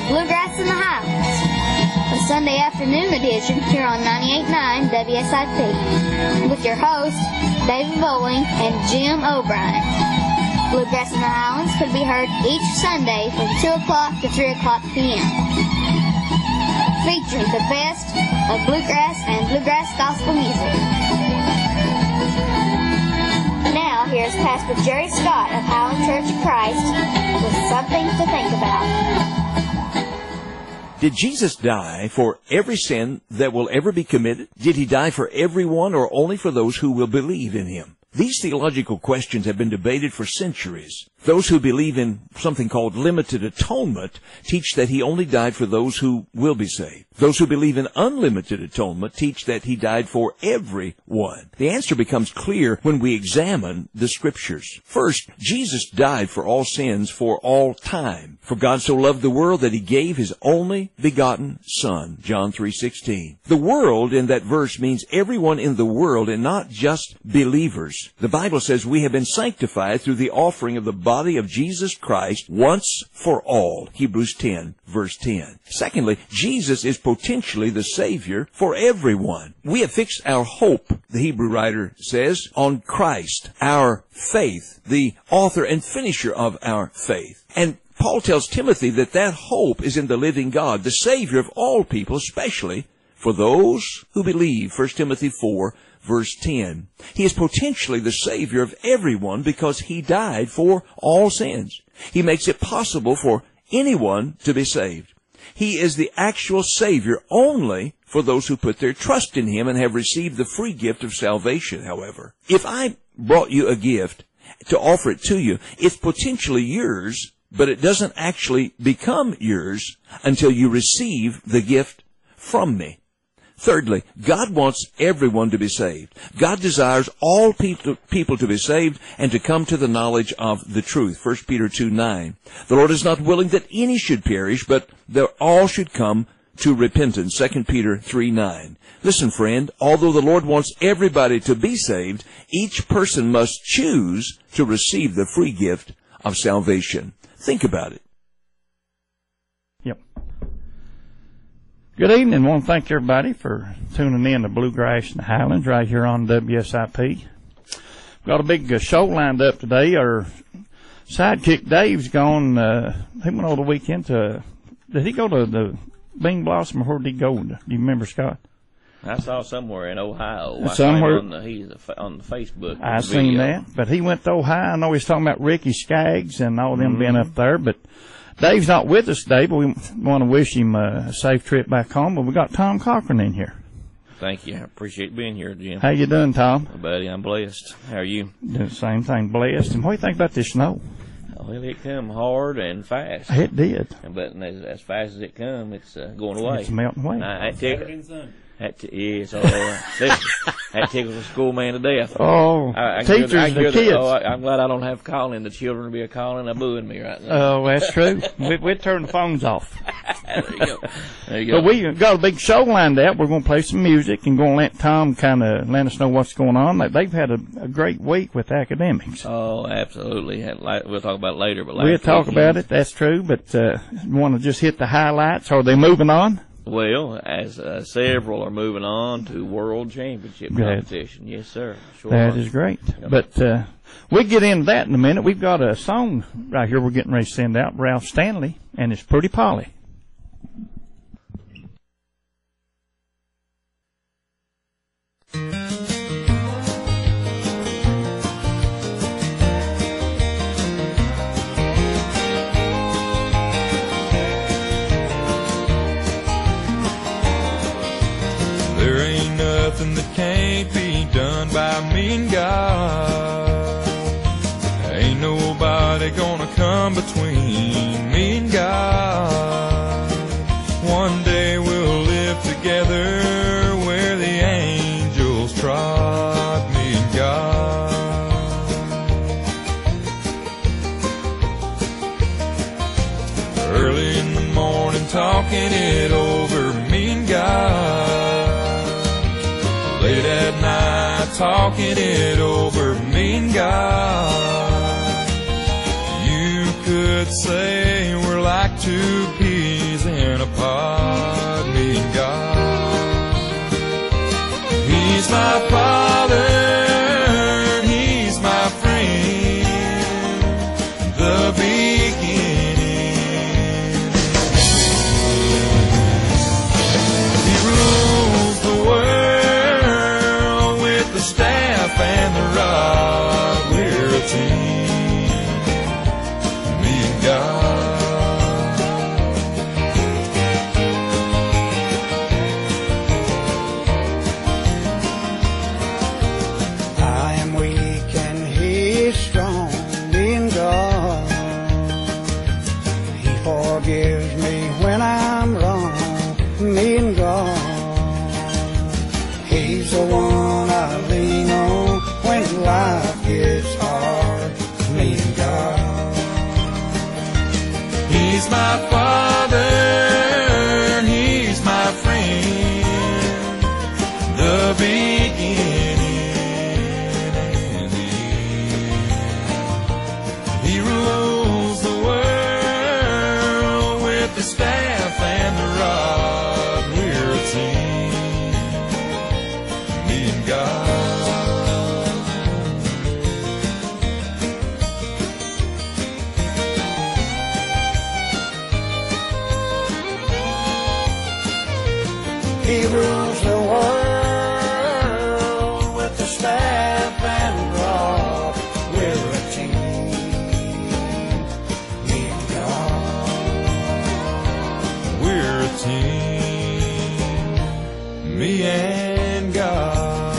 Bluegrass in the Highlands, a Sunday afternoon edition here on 98.9 WSIP, with your hosts, David Bowling and Jim O'Brien. Bluegrass in the Highlands could be heard each Sunday from 2 o'clock to 3 o'clock p.m., featuring the best of bluegrass and bluegrass gospel music. Now, here's Pastor Jerry Scott of Highland Church of Christ with something to think about. Did Jesus die for every sin that will ever be committed? Did he die for everyone or only for those who will believe in him? These theological questions have been debated for centuries. Those who believe in something called limited atonement teach that he only died for those who will be saved. Those who believe in unlimited atonement teach that he died for everyone. The answer becomes clear when we examine the Scriptures. First, Jesus died for all sins for all time. For God so loved the world that he gave his only begotten Son, John 3:16. The world in that verse means everyone in the world and not just believers. The Bible says we have been sanctified through the offering of the body of Jesus Christ once for all. Hebrews 10, verse 10. Secondly, Jesus is potentially the Savior for everyone. We have fixed our hope, the Hebrew writer says, on Christ, our faith, the author and finisher of our faith. And Paul tells Timothy that that hope is in the living God, the Savior of all people, especially for those who believe. 1 Timothy 4, verse 10. He is potentially the Savior of everyone because he died for all sins. He makes it possible for anyone to be saved. He is the actual Savior only for those who put their trust in him and have received the free gift of salvation, however. If I brought you a gift to offer it to you, it's potentially yours, but it doesn't actually become yours until you receive the gift from me. Thirdly, God wants everyone to be saved. God desires all people to be saved and to come to the knowledge of the truth. 1 Peter 2:9. The Lord is not willing that any should perish, but that all should come to repentance. 2 Peter 3:9. Listen, friend, although the Lord wants everybody to be saved, each person must choose to receive the free gift of salvation. Think about it. Yep. Good evening. I want to thank everybody for tuning in to Bluegrass in the Highlands right here on WSIP. We've got a big show lined up today. Our sidekick Dave's gone. He went over the weekend to, did he go to the Bean Blossom or where did he go? Do you remember, Scott? I saw somewhere in Ohio. Somewhere on the Facebook. I seen that, but he went to Ohio. I know he's talking about Ricky Skaggs and all them being up there, but Dave's not with us today, but we want to wish him a safe trip back home. But we got Tom Cochran in here. Thank you. I appreciate being here, Jim. How you doing, Tom? Buddy, I'm blessed. How are you? Doing the same thing, blessed. And what do you think about this snow? Well, it come hard and fast. It did. But as fast as it come, it's going away. It's melting away. That tickles the schoolman to death. Oh, teachers and the kids. I'm glad I don't have calling. The children will be calling and booing me right now. Oh, that's true. We'd turn the phones off. There you go. There you go. But we got a big show lined up. We're going to play some music and going to let Tom kind of let us know what's going on. They've had a great week with academics. Oh, absolutely. We'll talk about it later. But we'll talk about it. That's true. But want to just hit the highlights. Are they moving on? Well, as several are moving on to world championship competition. Yes, sir. Sure that is great. Yep. But we'll get into that in a minute. We've got a song right here we're getting ready to send out, Ralph Stanley, and it's Pretty Polly. There ain't nothing that can't be done by me and God. Ain't nobody gonna come between me and God. One day we'll live together where the angels trod, me and God. Early in the morning talking it over, me and God. Late at night talking it over, me and God. You could say we're like two peas He's my Father, He's my friend, the beginning and the end. He rules the world with the staff and the rod. We're a team, me and God. He rules the world with the staff and rod. We're a team, me and God. We're a team, me and God.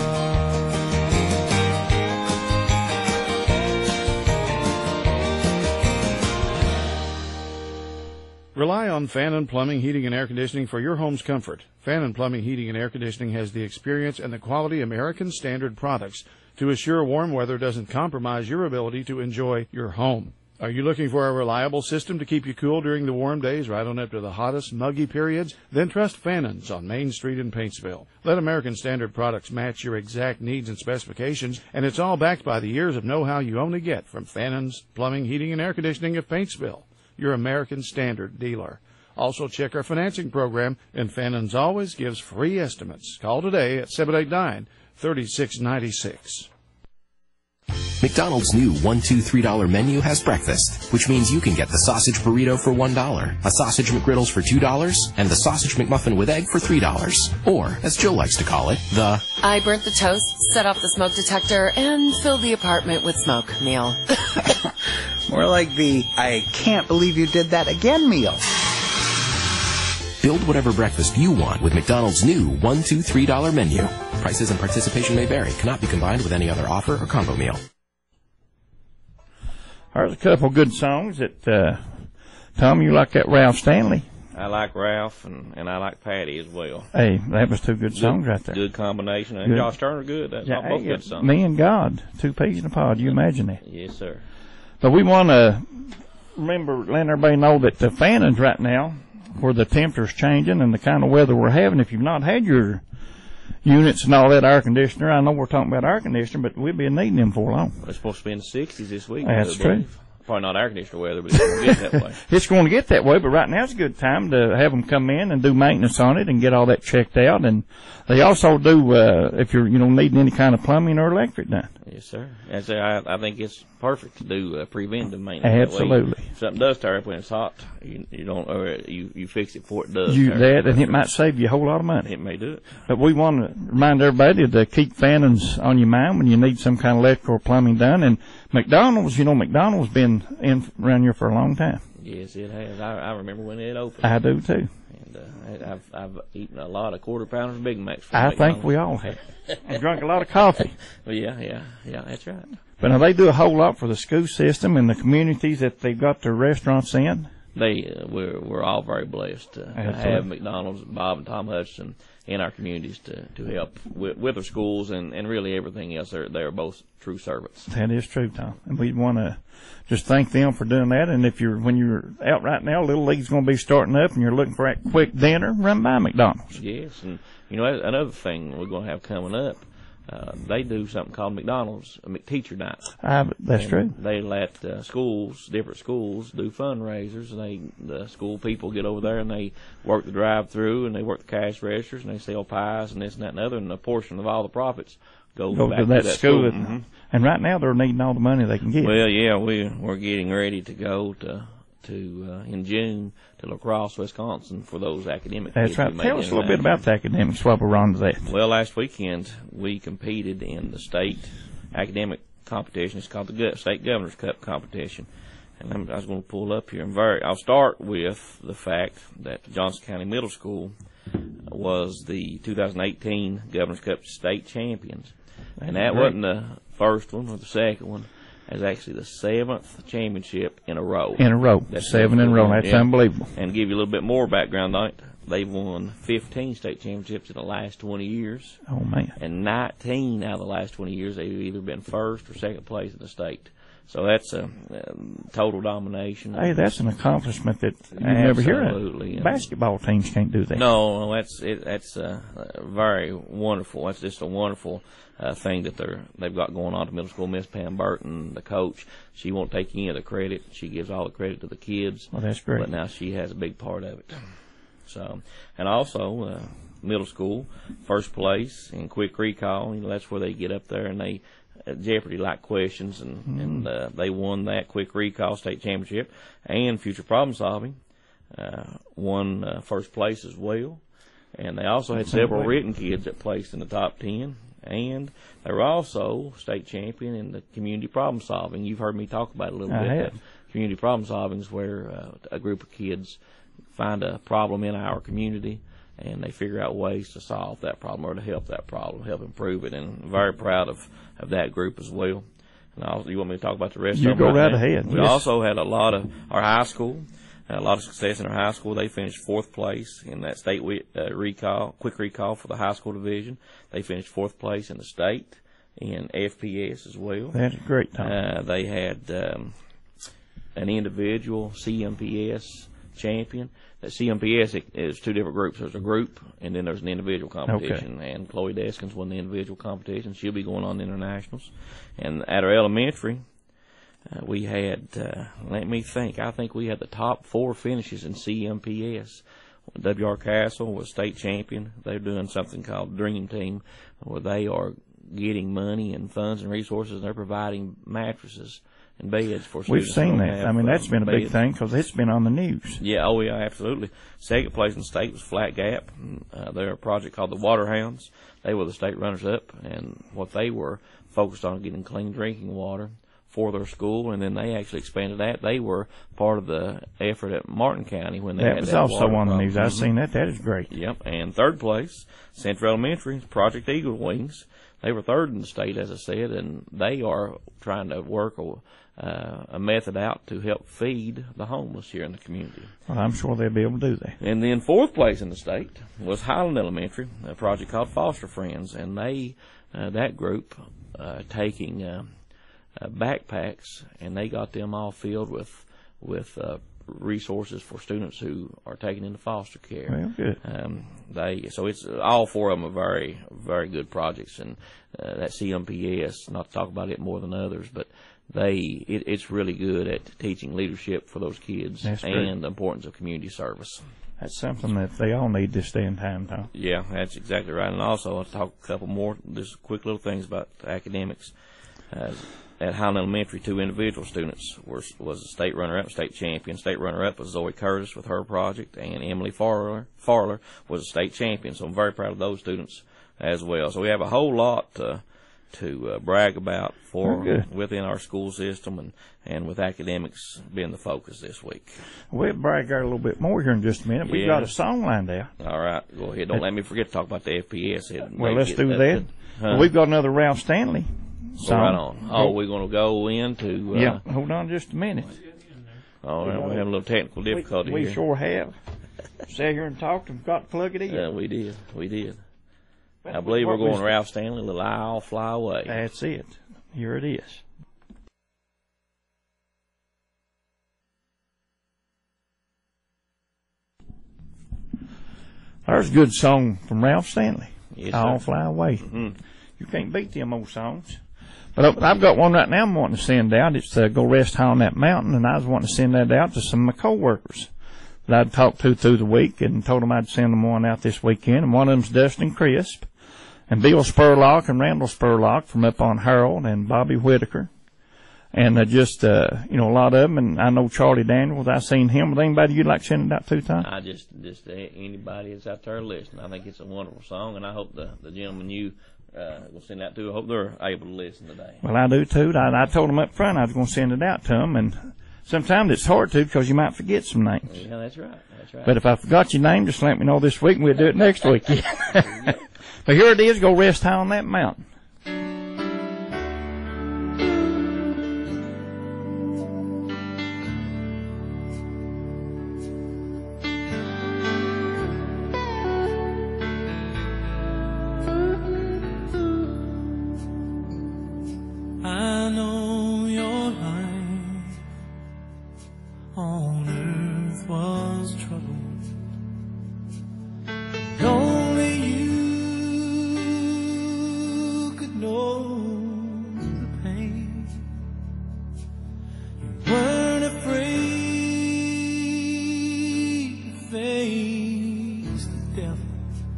Rely on Fannin Plumbing, Heating, and Air Conditioning for your home's comfort. Fannin Plumbing, Heating, and Air Conditioning has the experience and the quality American Standard products to assure warm weather doesn't compromise your ability to enjoy your home. Are you looking for a reliable system to keep you cool during the warm days right on up to the hottest, muggy periods? Then trust Fannins on Main Street in Paintsville. Let American Standard products match your exact needs and specifications, and it's all backed by the years of know-how you only get from Fannins Plumbing, Heating, and Air Conditioning of Paintsville, your American Standard dealer. Also check our financing program, and Fannins always gives free estimates. Call today at 789-3696. McDonald's new $1, $2, $3 menu has breakfast, which means you can get the sausage burrito for $1, a sausage McGriddles for $2, and the sausage McMuffin with egg for $3. Or, as Jill likes to call it, the I burnt the toast, set off the smoke detector, and filled the apartment with smoke meal. More like the I can't believe you did that again meal. Build whatever breakfast you want with McDonald's new $1, $2, $3 menu. Prices and participation may vary. Cannot be combined with any other offer or combo meal. There's a couple good songs that, Tom, you like that Ralph Stanley? I like Ralph, and I like Patty as well. Hey, that was two good songs right there. Good combination. And Good. Josh Turner, good. That's Yeah, both hey, good songs. Me and God, two peas in a pod. You imagine that? Yes, sir. But we want to remember, letting everybody know that the Fannins right now, where the temperature's changing and the kind of weather we're having, if you've not had your units and all that air conditioner, I know we're talking about air conditioner, but we'll be needing them for long. It's supposed to be in the 60s this week. That's true. Probably not air conditioner weather, but it's going to get that way. It's going to get that way, but right now it's a good time to have them come in and do maintenance on it and get all that checked out. And they also do, if you're, needing any kind of plumbing or electric done. Yes, sir. And so I think it's perfect to do preventive maintenance. Absolutely. That way, if something does tear up when it's hot, you don't, or you fix it before it does. And it might save you a whole lot of money. It may do it. But we want to remind everybody to keep Fannins on your mind when you need some kind of electrical or plumbing done. And McDonald's, McDonald's been around here for a long time. Yes, it has. I remember when it opened. I do too. And I've eaten a lot of quarter-pounders Big Macs from I McDonald's. think we all have. And drunk a lot of coffee. Well, yeah, that's right. But now they do a whole lot for the school system and the communities that they've got their restaurants in. We're all very blessed to have McDonald's, Bob and Tom Hutchinson in our communities to help with our schools and really everything else. They're both true servants. That is true, Tom. And we want to just thank them for doing that. And when you're out right now, Little League's going to be starting up and you're looking for that quick dinner, run by McDonald's. Yes, and another thing we're going to have coming up, they do something called McDonald's McTeacher Night. That's true. They let different schools do fundraisers. The school people get over there and they work the drive-through and they work the cash registers and they sell pies and this and that and other, and a portion of all the profits go back to that school. Mm-hmm. And right now they're needing all the money they can get. Well, yeah, we're getting ready to go to in June to La Crosse, Wisconsin for those academic. That's right. Tell us a little bit about the academics while we're on to that. Well, last weekend we competed in the state academic competition. It's called the State Governor's Cup competition. And I was going to pull up here. I'll start with the fact that Johnson County Middle School was the 2018 Governor's Cup state champions. And that wasn't the first one or the second one. It's actually the 7th championship in a row. That's 7 in a row. That's unbelievable. And give you a little bit more background on it, they've won 15 state championships in the last 20 years. Oh, man. And 19 out of the last 20 years, they've either been first or second place in the state. So that's a total domination. Hey, that's an accomplishment that you never hear of. Basketball teams can't do that. No, that's very wonderful. That's just a wonderful thing that they've got going on at the middle school. Miss Pam Burton, the coach, she won't take any of the credit. She gives all the credit to the kids. Well, that's great. But now she has a big part of it. So, and also middle school, first place in quick recall. That's where they get up there and they Jeopardy-like questions, and they won that quick recall state championship, and future problem solving won first place as well. And they also had several written kids that placed in the top 10, and they were also state champion in the community problem solving. You've heard me talk about it a little bit. I have. Community problem solving is where a group of kids find a problem in our community, and they figure out ways to solve that problem or to help that problem, help improve it. And I'm very proud of that group as well. And also, you want me to talk about the rest of them? You go right ahead. We also had a lot of our high school, a lot of success in our high school. They finished 4th place in that state quick recall for the high school division. They finished 4th place in the state in FPS as well. That's a great time. They had an individual CMPS champion. That CMPS is 2 different groups. There's a group, and then there's an individual competition. Okay. And Chloe Deskins won the individual competition. She'll be going on the internationals. And at our elementary, we had, let me think, I think we had the top 4 finishes in CMPS. W.R. Castle was state champion. They're doing something called Dream Team, where they are getting money and funds and resources, and they're providing mattresses and beds for students. We've seen that. I mean, that's been a big thing because it's been on the news. Yeah, oh yeah, absolutely. Second place in the state was Flat Gap. They're a project called the Waterhounds. They were the state runners-up, and what they were focused on getting clean drinking water for their school, and then they actually expanded that. They were part of the effort at Martin County when they had that. That was also on the news. I've seen that. That is great. Yep, and third place, Central Elementary, Project Eagle Wings. They were third in the state, as I said, and they are trying to work a method out to help feed the homeless here in the community. Well, I'm sure they'll be able to do that. And then 4th place in the state was Highland Elementary, a project called Foster Friends, and they that group taking backpacks, and they got them all filled with resources for students who are taken into foster care. Well, good. So it's all 4 of them are very, very good projects, and that CMPS, not to talk about it more than others, but it's really good at teaching leadership for those kids. That's and great. the importance of community service. That's something that they all need this day and time, Tom. Yeah, that's exactly right. And also, I'll talk a couple more, just quick little things about academics. At Highland Elementary, 2 individual students was a state runner-up, state champion. State runner-up was Zoe Curtis with her project, and Emily Farler was a state champion. So I'm very proud of those students as well. So we have a whole lot to brag about within our school system, and with academics being the focus this week. We'll brag there a little bit more here in just a minute. We've got a song lined out. All right, go ahead. Don't let me forget to talk about the FPS. Well, let's do that. Well, we've got another Ralph Stanley song. Right on. Oh, we're going to go into... yeah, hold on just a minute. Oh, we're having a little technical difficulty here. We sure have. Sat here and talked and got to plug it in. Yeah, we did. I believe we're going Ralph Stanley, Little I'll Fly Away. That's it. Here it is. There's a good song from Ralph Stanley. Yes, I'll Fly Away. Mm-hmm. You can't beat them old songs. But I've got one right now I'm wanting to send out. It's Go Rest High on That Mountain, and I was wanting to send that out to some of my co-workers that I'd talked to through the week and told them I'd send them one out this weekend. And one of them's Dustin Crisp, and Bill Spurlock and Randall Spurlock from up on Harold, and Bobby Whitaker. And just, a lot of them. And I know Charlie Daniels. I seen him. With anybody you'd like to send it out to, Tom? I just anybody that's out there listening. I think it's a wonderful song, and I hope the gentleman you will send that to, I hope they're able to listen today. Well, I do too. I told them up front I was going to send it out to them, and sometimes it's hard to because you might forget some names. Yeah, that's right. But if I forgot your name, just let me know this week, and we'll do it next week. But here it is. Go Rest High on That Mountain. I know your life on earth was troubled. Only you could know the pain. You weren't afraid to face the devil.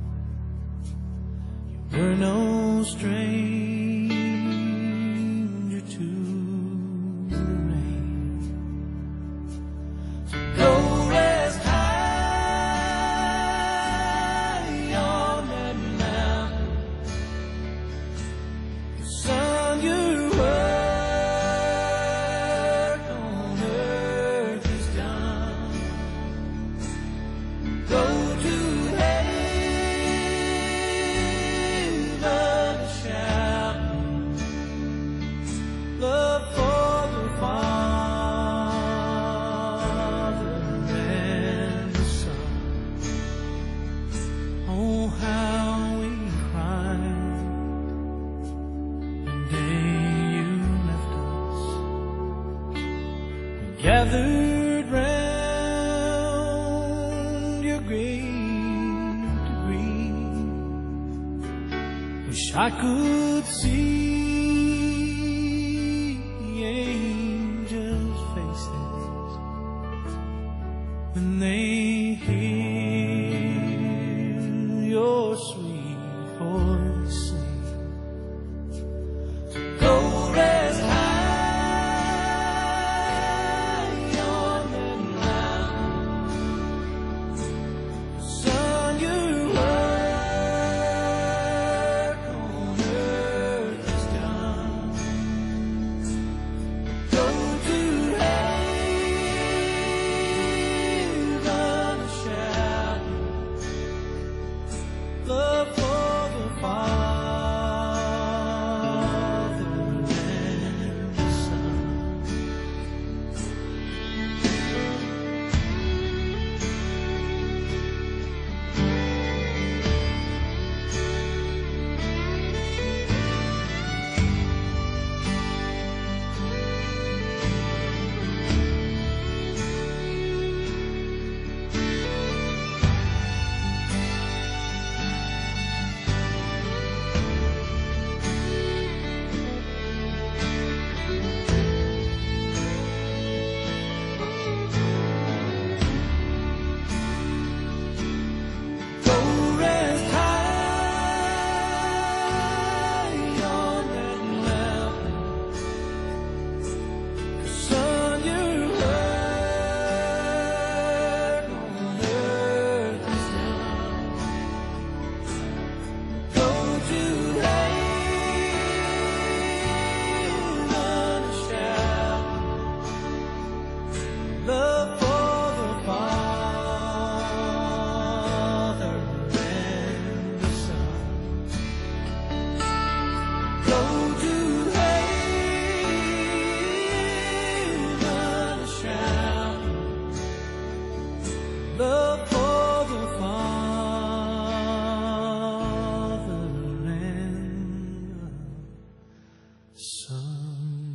You were no stranger to the rain. So go rest high on that mountain. The sun, your work on earth is done. Go to heaven shouting, love for the Father and the Son. Oh, how we cried the day you left us. We gathered round your grave to grieve. Wish I could see the angels' faces when they hear your sweet voice sing. So go rest high on that mountain. Son, your work on earth is done. Go to heaven shouting, love for the Father and the Son. Go rest high on that mountain. Son, your work on earth is done. Go to heaven shouting, love for the Father and the Son. Go to heaven shouting, love for the Father and the Son.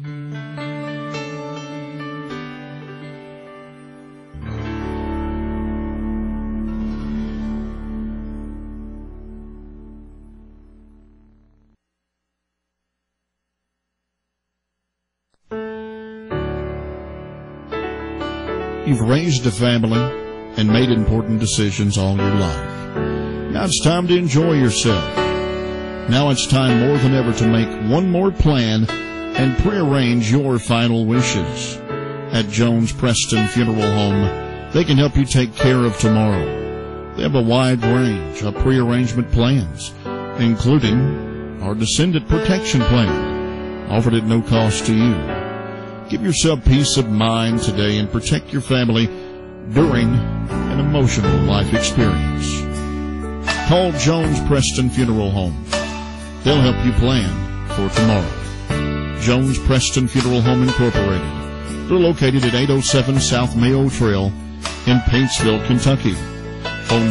You've raised a family and made important decisions all your life. Now it's time to enjoy yourself. Now it's time more than ever to make one more plan and prearrange your final wishes. At Jones Preston Funeral Home, they can help you take care of tomorrow. They have a wide range of prearrangement plans, including our Descendant Protection Plan, offered at no cost to you. Give yourself peace of mind today and protect your family during an emotional life experience. Call Jones Preston Funeral Home. They'll help you plan for tomorrow. Jones Preston Funeral Home Incorporated. They're located at 807 South Mayo Trail in Paintsville, Kentucky. Phone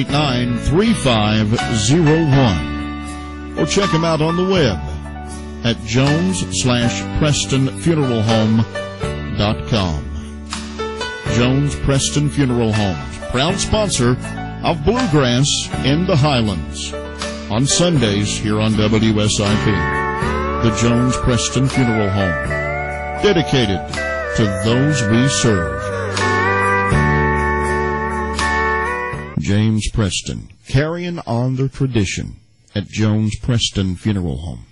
789-3501. Or check them out on the web at jones/prestonfuneralhome.com. Jones Preston Funeral Homes, proud sponsor of Bluegrass in the Highlands. On Sundays here on WSIP, the Jones Preston Funeral Home, dedicated to those we serve. James Preston, carrying on their tradition at Jones Preston Funeral Home.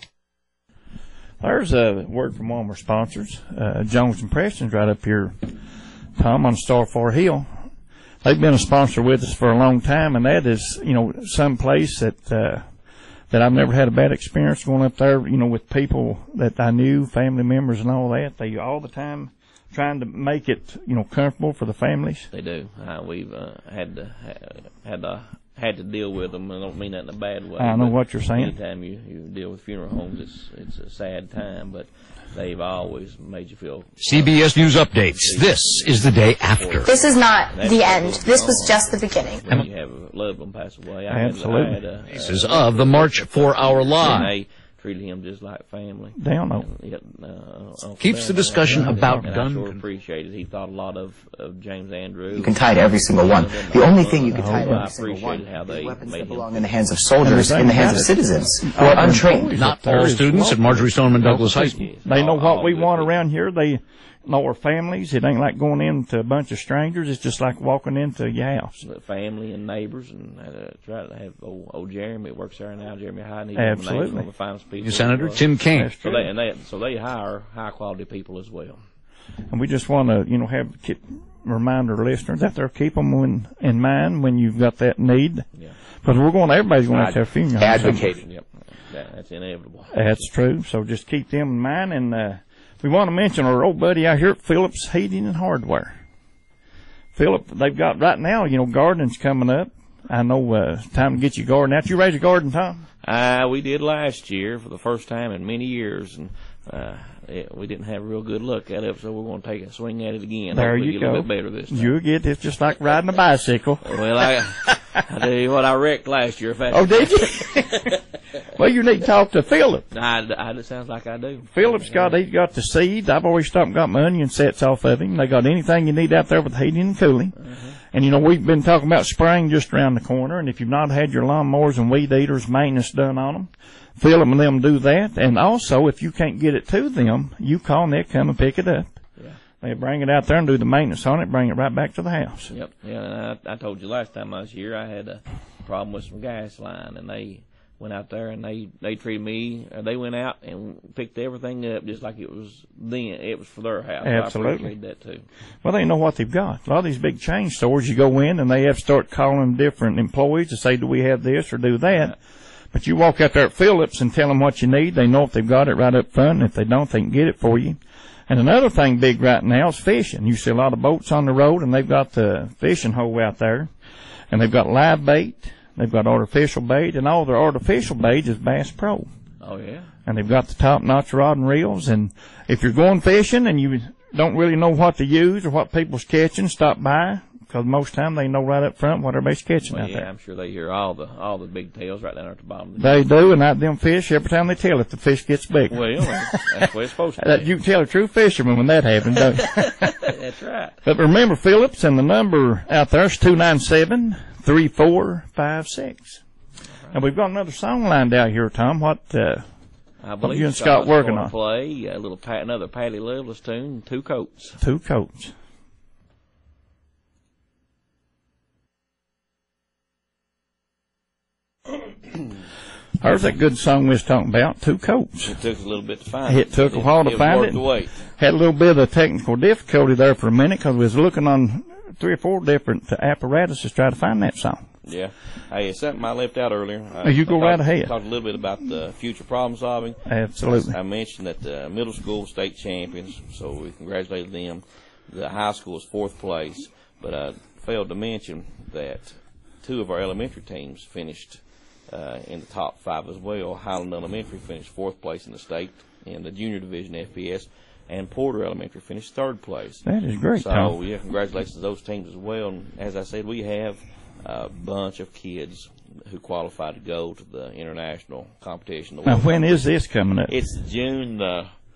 There's a word from one of our sponsors. Jones and Preston's right up here, Tom, on Starfar Hill. They've been a sponsor with us for a long time, and that is, some place that I've never had a bad experience going up there, with people that I knew, family members and all that. They all the time trying to make it, comfortable for the families. They do. We've had to deal with them. I don't mean that in a bad way. I know what you're saying. Anytime you deal with funeral homes, it's a sad time, but they've always made you feel. CBS News updates. This is the day after. This is not the end. This was just the beginning. When you have a loved one pass away. Absolutely. This is of the March 4-hour live. They treated him just like family. They don't know. Keeps the discussion about and gun I sure control. appreciated. He thought a lot of James Andrew. You can tie to every single one. The only thing you can tie to I every single one appreciated how they weapons made that him. belong in the hands of soldiers, in the hands of citizens who are untrained. Not all students at Marjorie Stoneman Douglas High School. They know what we want around here. They know our families. It ain't like going into a bunch of strangers. It's just like walking into your house. The family and neighbors, and try to have old Jeremy works there now, Jeremy Hyde. He's Absolutely. one of the finest people. Senator Tim Kaine. So they hire high quality people as well. And we just want to, remind our listeners out there, keep them in mind when you've got that need. Yeah. Because everybody's going to have to have funeral. Advocating. Yep. That's inevitable. That's true. So just keep them in mind. And we want to mention our old buddy out here at Phillips Heating and Hardware. Philip, they've got right now, gardening's coming up. I know it's time to get your garden out. You raise a garden, Tom? We did last year for the first time in many years, and we didn't have real good luck at it, so we're going to take a swing at it again. There Hopefully you get go. A little bit better this time. You'll get it. It's just like riding a bicycle. Well, I tell you what, I wrecked last year. Oh, did you? Well, you need to talk to Philip. It sounds like I do. Philip's he's got the seeds. I've always stopped and got my onion sets off of him. They got anything you need out there with heating and cooling. And, we've been talking about spring just around the corner. And if you've not had your lawnmowers and weed eaters maintenance done on them, Philip and them do that. And also, if you can't get it to them, you call and they'll come and pick it up. Yeah. They bring it out there and do the maintenance on it, bring it right back to the house. Yep. Yeah, and I told you last time I was here I had a problem with some gas line, and they went out there and they treated me. They went out and picked everything up just like it was for their house. Absolutely. I appreciate that too. Well, they know what they've got. A lot of these big chain stores, you go in and they have to start calling different employees to say, do we have this or do that? Right. But you walk out there at Phillips and tell them what you need. They know if they've got it right up front, and if they don't, they can get it for you. And another thing big right now is fishing. You see a lot of boats on the road, and they've got the fishing hole out there, and they've got live bait. They've got artificial bait, and all their artificial bait is Bass Pro. Oh, yeah. And they've got the top-notch rod and reels. And if you're going fishing and you don't really know what to use or what people's catching, stop by, because most time they know right up front what everybody's catching out there. I'm sure they hear all the big tails right down at the bottom. They do, and them fish, every time they tell it, the fish gets bigger. Well, that's what it's supposed to be. You can tell a true fisherman when that happens, don't you? That's right. But remember, Phillips, and the number out there is 297-3456. Right. And we've got another song lined out here, Tom. What I believe you and Scott working on? Play another Patty Loveless tune, Two Coats. Two Coats. There's that good song we was talking about, Two Coats. It took a little bit to find it. It took a while to find it. Had a little bit of technical difficulty there for a minute because we was looking on 3 or 4 different apparatuses to try to find that song. Yeah. Hey, something I left out earlier. You go right ahead. Talked a little bit about the future problem solving. Absolutely. I mentioned that the middle school state champions, so we congratulated them. The high school is 4th place, but I failed to mention that 2 of our elementary teams finished in the top 5 as well. Highland Elementary finished 4th place in the state in the junior division FPS, and Porter Elementary finished 3rd place. That is great, Tom. So, yeah, congratulations to those teams as well. And as I said, we have a bunch of kids who qualify to go to the international competition. Now, when is this coming up? It's June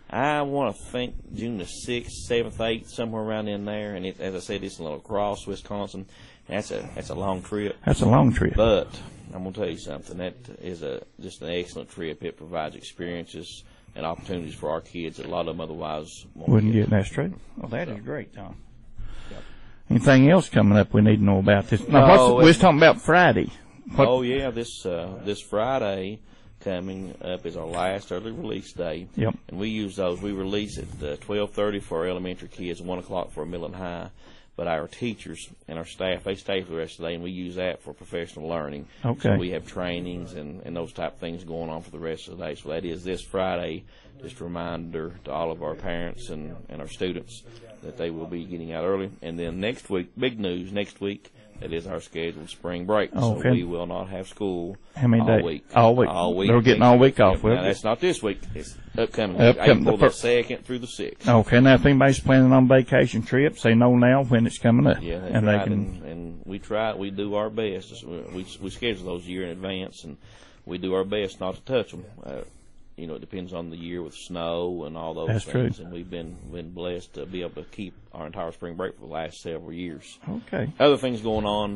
I want to think June the 6th, 7th, 8th, somewhere around in there. And as I said, it's in La Crosse, Wisconsin. That's a long trip. That's a long trip. But I'm going to tell you something. That is just an excellent trip. It provides experiences and opportunities for our kids that a lot of them otherwise wouldn't get. That's true. Well, that is great, Tom. Yep. Anything else coming up we need to know about this? Now, we was talking about Friday. Oh yeah, this Friday coming up is our last early release day. Yep. And we use those. We release at 12:30 for our elementary kids and 1 o'clock for our middle and high. But our teachers and our staff, they stay for the rest of the day, and we use that for professional learning. Okay. So we have trainings and those type of things going on for the rest of the day. So that is this Friday. Just a reminder to all of our parents and our students that they will be getting out early. And then next week, big news, next week, that is our scheduled spring break. Okay. So we will not have school How many all days? week. All week. All week. They're getting all week off. Now, that's not this week. It's upcoming week, April the 2nd through the 6th. Okay. Now, if anybody's planning on vacation trips, they know now when it's coming up. Yeah, that's and right. They can... And we try. We do our best. We schedule those a year in advance, and we do our best not to touch them. It depends on the year with snow and all those That's things. True. And we've been blessed to be able to keep our entire spring break for the last several years. Okay. Other things going on,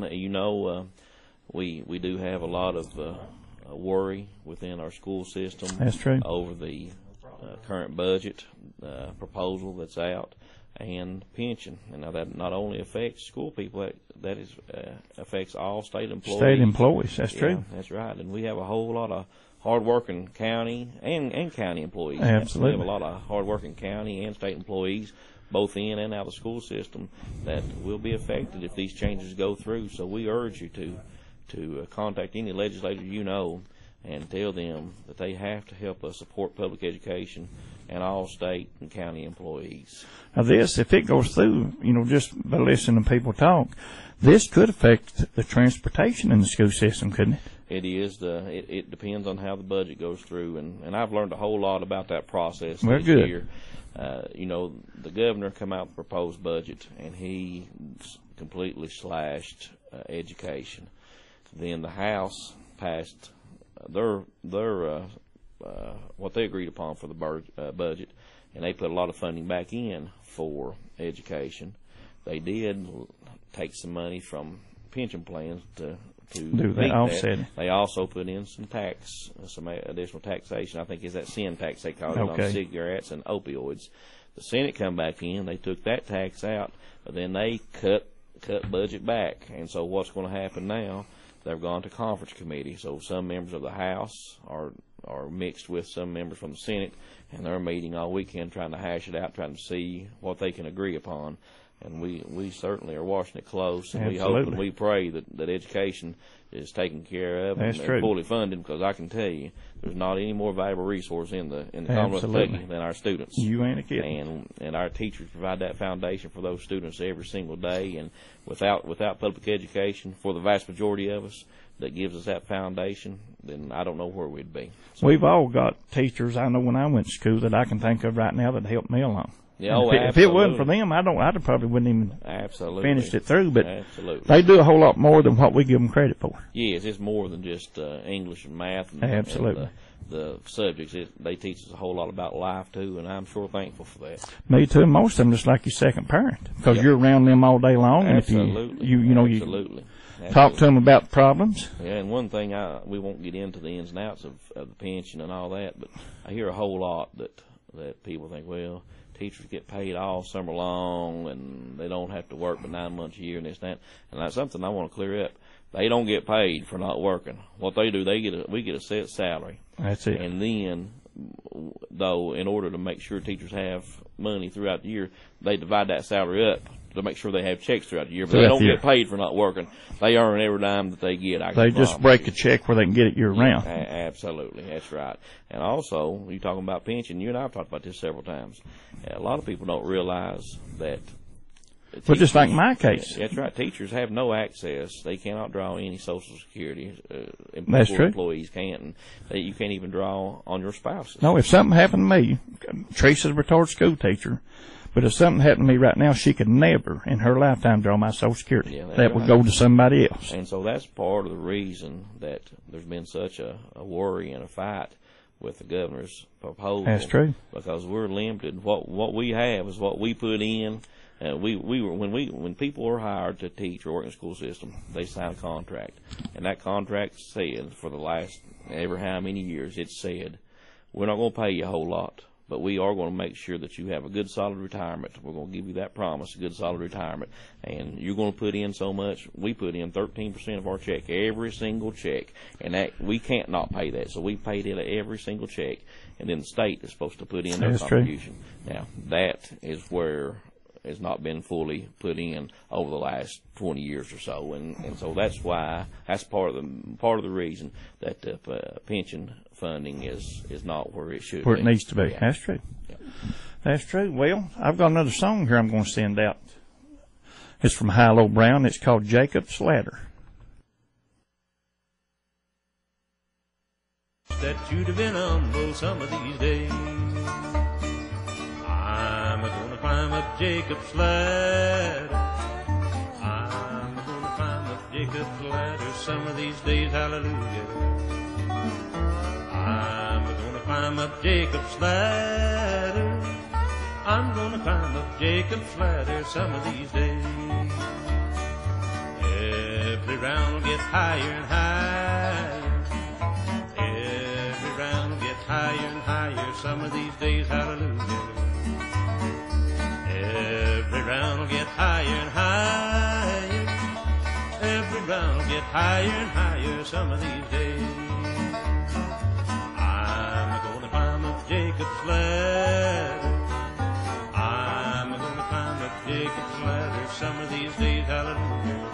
we do have a lot of worry within our school system. That's true. Over the current budget proposal that's out and pension. And now that not only affects school people, that affects all state employees. State employees. That's true. That's right. And we have a whole lot of hard-working county and county employees. Absolutely. We have a lot of hard-working county and state employees, both in and out of the school system, that will be affected if these changes go through. So we urge you to contact any legislator you know and tell them that they have to help us support public education and all state and county employees. Now this, if it goes through, just by listening to people talk, this could affect the transportation in the school system, couldn't it? It is. It depends on how the budget goes through, and I've learned a whole lot about that process this good. year. The governor come out with a proposed budget, and he completely slashed education. Then the House passed their what they agreed upon for the budget, and they put a lot of funding back in for education. They did take some money from pension plans to do that offset. They also put in some additional taxation. I think is that sin tax they call it on cigarettes and opioids. The Senate come back in, they took that tax out, but then they cut budget back. And so what's going to happen now? They've gone to conference committee. So some members of the House are mixed with some members from the Senate, and they're meeting all weekend trying to hash it out, trying to see what they can agree upon. And we certainly are watching it close, and Absolutely. we hope and we pray that education is taken care of and fully funded, because I can tell you there's not any more valuable resource in the Commonwealth of Kentucky than our students. You ain't a kid. And our teachers provide that foundation for those students every single day. And without public education, for the vast majority of us, that gives us that foundation, then I don't know where we'd be. So we've all got teachers I know when I went to school that I can think of right now that helped me along. Yeah, if it wasn't for them, I probably wouldn't even finished it through. But they do a whole lot more than what we give them credit for. Yes, it's more than just English and math. Absolutely. And the subjects, they teach us a whole lot about life too, and I'm sure thankful for that. Me too. Most of them just like your second parent, because you're around them all day long. Absolutely. And if you talk to them about problems. Yeah, and one thing we won't get into the ins and outs of the pension and all that, but I hear a whole lot that people think, well, teachers get paid all summer long, and they don't have to work but 9 months a year and this and that. And that's something I want to clear up. They don't get paid for not working. What they do, we get a set salary. That's it. And then, though, in order to make sure teachers have money throughout the year, they divide that salary up to make sure they have checks throughout the year. But they don't get paid for not working. They earn every dime that they get. They just break a check where they can get it year round. Absolutely, that's right. And also, you're talking about pension. You and I have talked about this several times. A lot of people don't realize that. But just like my case. That's right. Teachers have no access. They cannot draw any Social Security. That's true. Employees can't. And you can't even draw on your spouses. No, if something happened to me, Teresa's a retired school teacher, but if something happened to me right now, she could never in her lifetime draw my Social Security. Yeah, that would go to somebody else. And so that's part of the reason that there's been such a worry and a fight with the governor's proposal. That's true. Because we're limited. What we have is what we put in. When people are hired to teach or work in the school system, they sign a contract, and that contract said for the last ever how many years it said, we're not going to pay you a whole lot, but we are going to make sure that you have a good solid retirement. We're going to give you that promise, a good solid retirement, and you're going to put in so much. We put in 13% of our check, every single check, and that we can't not pay that. So we paid it every single check, and then the state is supposed to put in their contribution. Now that is where has not been fully put in over the last 20 years or so, and so that's why that's part of the reason that the pension funding is not where it should be. Where it needs to be. Yeah. That's true. Yeah. That's true. Well, I've got another song here I'm going to send out. It's from Hilo Brown. It's called Jacob's Ladder. That you'd have been humble some of these days. I'm gonna climb up Jacob's ladder. I'm gonna climb up Jacob's ladder some of these days, hallelujah. I'm gonna climb up Jacob's ladder. I'm gonna climb up Jacob's ladder some of these days. Every round will get higher and higher. Every round will get higher and higher some of these days, hallelujah. Every round will get higher and higher. Every round will get higher and higher some of these days. I'm gonna climb up Jacob's ladder. I'm gonna climb up Jacob's ladder some of these days, hallelujah.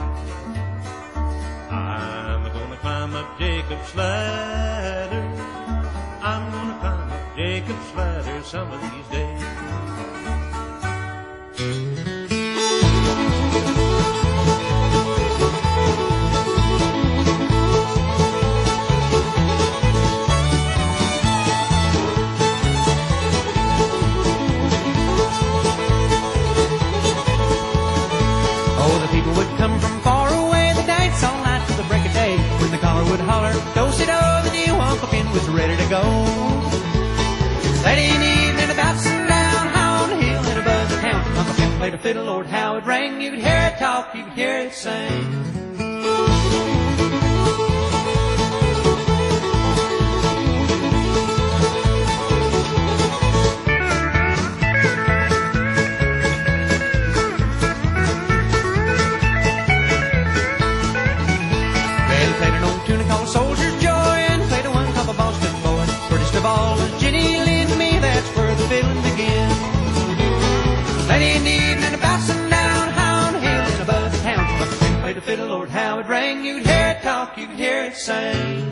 I'm gonna climb up Jacob's ladder. I'm gonna climb up Jacob's ladder some of these days. Oh, the people would come from far away, the dance all night till the break of day. When the caller would holler, do-si-do, the new Uncle Ben was ready to go. That evening about sundown, high on the hill and above the town, Uncle Ben played a fiddle, Lord, how it rang. You could hear it talk, you could hear it sing. Soldier's Joy and played a one called the Boston Boy. Prettiest of all was Jenny Lind Me, that's where the fiddling begins. Late in the evening about sundown, high on the hill and above the town, Uncle Ben played a fiddle, Lord, how it rang. You could hear it talk, you could hear it sing.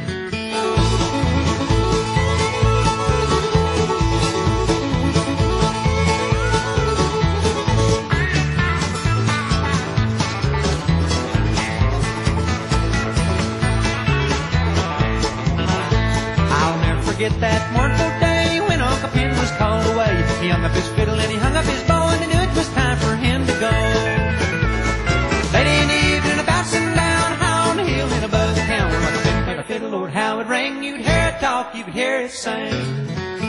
Forget that mournful day when Uncle Ben was called away. He hung up his fiddle and he hung up his bow, and he knew it was time for him to go. Late in the evening about sundown, high on the hill and above the town, Uncle Ben played a fiddle, Lord, how it rang. You could hear it talk, you could hear it sing.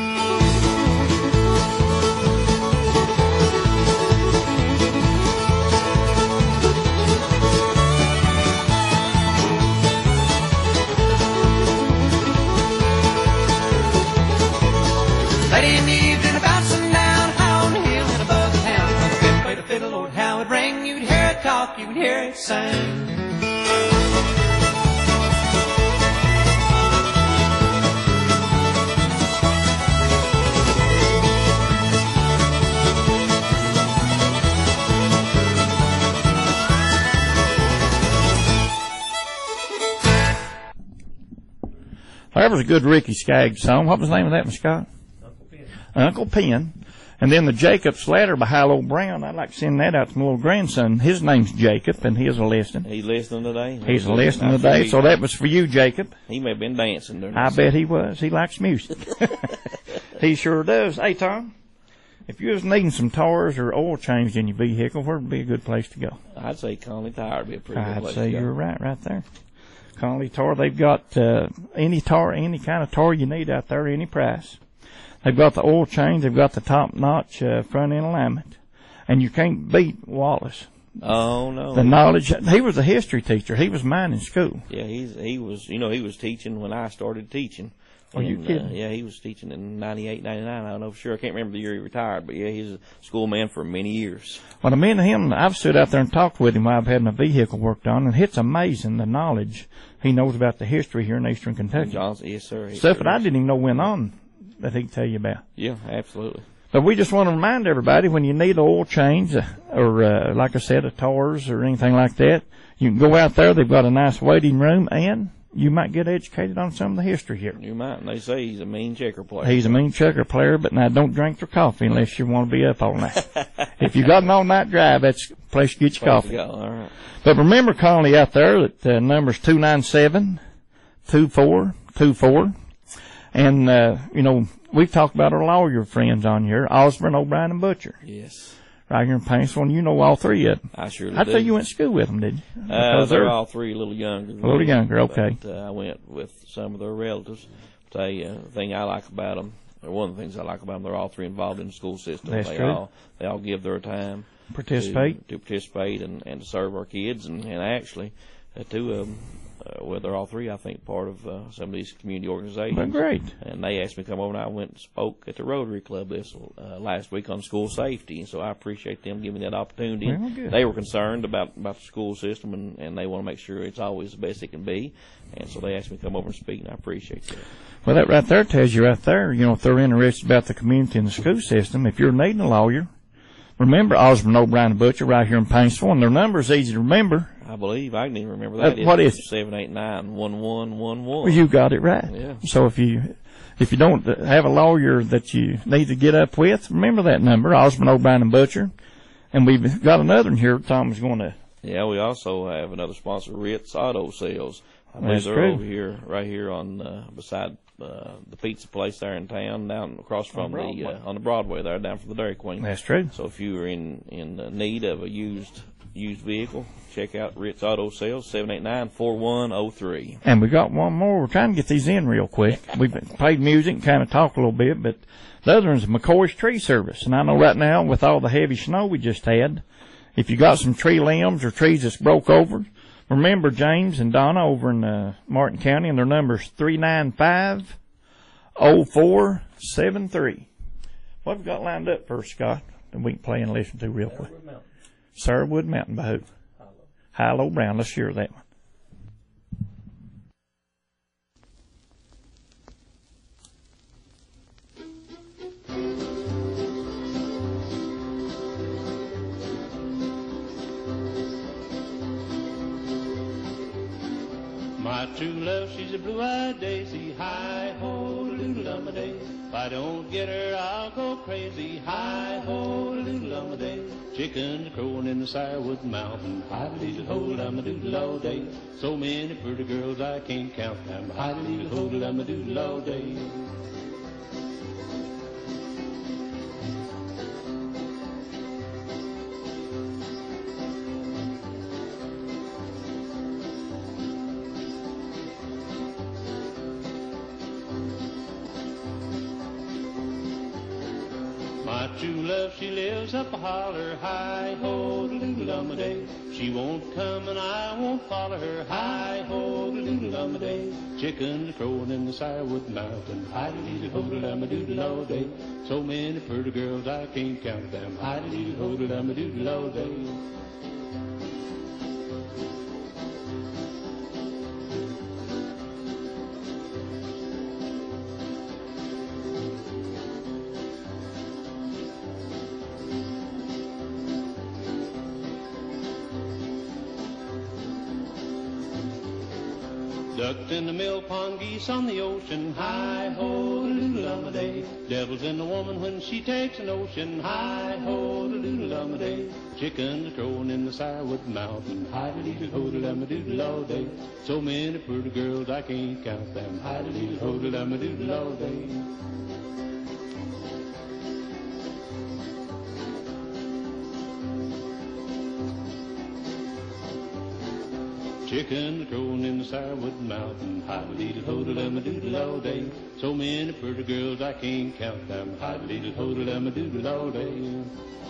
Late in the evening about sundown, high on the hill and above the town, Uncle Ben played a fiddle, Lord, how it rang. You could hear it talk, you could hear it sing. That was a good Ricky Skaggs song. What was the name of that one, Scott? Uncle Pen. And then the Jacob's Ladder by Hilo Brown. I'd like to send that out to my little grandson. His name's Jacob, and he's listening. He's listening today? He's listening today, so that was for you, Jacob. He may have been dancing during I bet he was. He likes music. He sure does. Hey, Tom, if you was needing some tires or oil changed in your vehicle, where would be a good place to go? I'd say Conley Tire would be a pretty good place to go. I'd say you're right there. Connolly Tar. They've got any kind of tar you need out there, any price. They've got the oil change. They've got the top-notch front end alignment, and you can't beat Wallace. Oh no! The knowledge. He was a history teacher. He was mine in school. Yeah, he was. You know, he was teaching when I started teaching. Are you kidding? Yeah, he was teaching in 98, 99. I don't know for sure. I can't remember the year he retired, but yeah, he's a schoolman for many years. Well, me and him, I've stood out there and talked with him while I've had my vehicle worked on, and it's amazing the knowledge he knows about the history here in Eastern Kentucky. Johnson, yes, sir. Stuff that I didn't even know went on that he can tell you about. Yeah, absolutely. But we just want to remind everybody, when you need an oil change or, like I said, a tars or anything like that, you can go out there. They've got a nice waiting room, and you might get educated on some of the history here. You might. And they say he's a mean checker player. He's a mean checker player, but now don't drink their coffee unless you want to be up all night. If you got an all-night drive, that's the place to get your coffee. All right. But remember, Connolly, out there, that number's 297-2424. And, you know, we've talked about our lawyer friends on here, Osborne, O'Brien, and Butcher. Yes. Right here in Paintsville, and you know all three of them. I surely I do. tell you went to school with them, did you? They're all three a little younger. A little younger, okay. But, I went with some of their relatives. I'll tell you, the thing I like about them, or one of the things I like about them, they're all three involved in the school system. That's true. They all give their time. Participate. To participate and to serve our kids. And actually, two of them, well, they're all three, I think, part of some of these community organizations. Well, great. And they asked me to come over, and I went and spoke at the Rotary Club this last week on school safety. And so I appreciate them giving me that opportunity. Well, good. They were concerned about the school system, and they want to make sure it's always the best it can be. And so they asked me to come over and speak, and I appreciate that. Well, that right there tells you right there, you know, if they're interested about the community and the school system, if you're needing a lawyer, remember Osborne, O'Brien, and Butcher right here in Paintsville, and their number's easy to remember. I believe. I can even remember that. What is it? 789-1111. Well, you got it right. Yeah. So if you don't have a lawyer that you need to get up with, remember that number, Osborne, O'Brien, and Butcher. And we've got another one here Tom is going to. Yeah, we also have another sponsor, Ritz Auto Sales. I believe That's they're true. over here, right here on beside the pizza place there in town, down across from on the Broadway there, down from the Dairy Queen. That's true. So if you are in need of a used vehicle, check out Ritz Auto Sales, 789-4103. And we got one more. We're trying to get these in real quick. We've played music and kind of talked a little bit, but the other one's McCoy's Tree Service. And I know right now, with all the heavy snow we just had, if you got some tree limbs or trees that's broke over, remember James and Donna over in Martin County, and their number's 395-0473. What have we got lined up first, Scott, that we can play and listen to real quick? Sarwood Mountain by who? Hilo Brown. Let's hear that one. My true love, she's a blue-eyed daisy. Hi-ho, doodle-dum-a-day. If I don't get her, I'll go crazy. Hi-ho, doodle-dum-a-day. Chickens crowing in the Sarwood Mountain. Hi-doodle-ho-dum-a-doodle all day. So many pretty girls I can't count them. Hi-doodle-ho-dum-a-doodle all day. My true love, she lives up a holler, hi-ho, doodle-dum-a-day. She won't come and I won't follow her, hi-ho, doodle-dum-a-day. Chickens crowing in the Sarwood Mountain, hi-doodle-ho-dum-a-doodle all day. So many pretty girls I can't count them, hi-doodle-ho-dum-a-doodle all day. Ducks in the mill pond, geese on the ocean, hi-ho, doodle-dum-a-day. Devil's in the woman when she takes an ocean, hi-ho, doodle-dum-a-day. Chickens crowing in the Sarwood Mountain, hi-doodle-ho-dum-a-doodle all day. So many pretty girls I can't count them, hi-doodle-ho-dum-a-doodle all day. chickens crowing in the Sourwood Mountain. Hide-a-leedle-ho-de-lum-a-doodle all day. So many pretty girls I can't count them. Hide-a-leedle-ho-de-lum-a-doodle all day.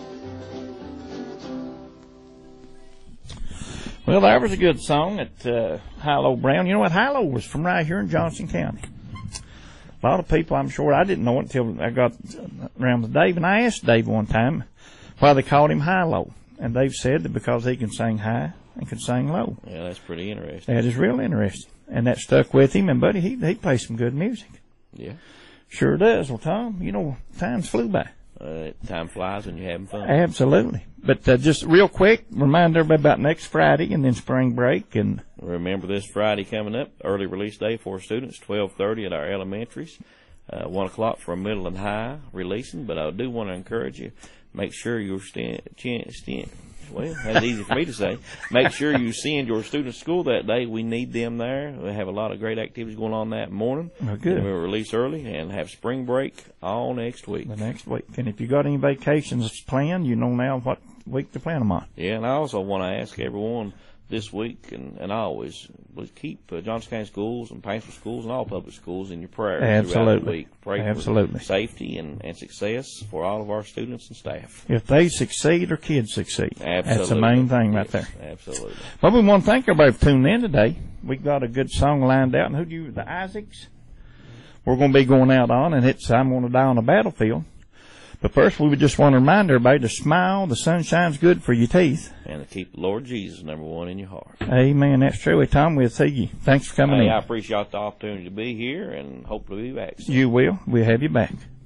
Well, that was a good song at Hilo Brown. You know what? Hilo was from right here in Johnson County. A lot of people, I'm sure, I didn't know it until I got around with Dave, and I asked Dave one time why they called him Hilo, and Dave said that because he can sing high and can sing low. Yeah, that's pretty interesting. That is real interesting, and that stuck with him. And buddy, he plays some good music. Yeah, sure does. Well, Tom, you know, times flew by. Time flies when you're having fun. Absolutely. But just real quick, remind everybody about next Friday and then spring break. And remember this Friday coming up, early release day for students, 12:30 at our elementaries, 1 o'clock for middle and high releasing. But I do want to encourage you, make sure you're well, that's easy for me to say. Make sure you send your students to school that day. We need them there. We have a lot of great activities going on that morning. Oh, good. We'll release early and have spring break all next week. The next week. And if you got any vacations planned, you know now what week to plan them on. Yeah, and I also want to ask everyone this week and always keep Johnson County schools and Paintsville schools and all public schools in your prayers Absolutely. throughout the week. Pray Absolutely. for safety and success for all of our students and staff. If they succeed, or kids succeed. Absolutely. That's the main thing right there. Absolutely. Well, we want to thank everybody for tuning in today. We got a good song lined out. And the Isaacs? We're going to be going out on, and it's I'm Going to Die on the Battlefield. But first, we would just want to remind everybody to smile. The sunshine's good for your teeth. And to keep the Lord Jesus number one in your heart. Amen. That's true. Hey, Tom, we'll see you. Thanks for coming in. I appreciate the opportunity to be here and hope to be back soon. You will. We'll have you back.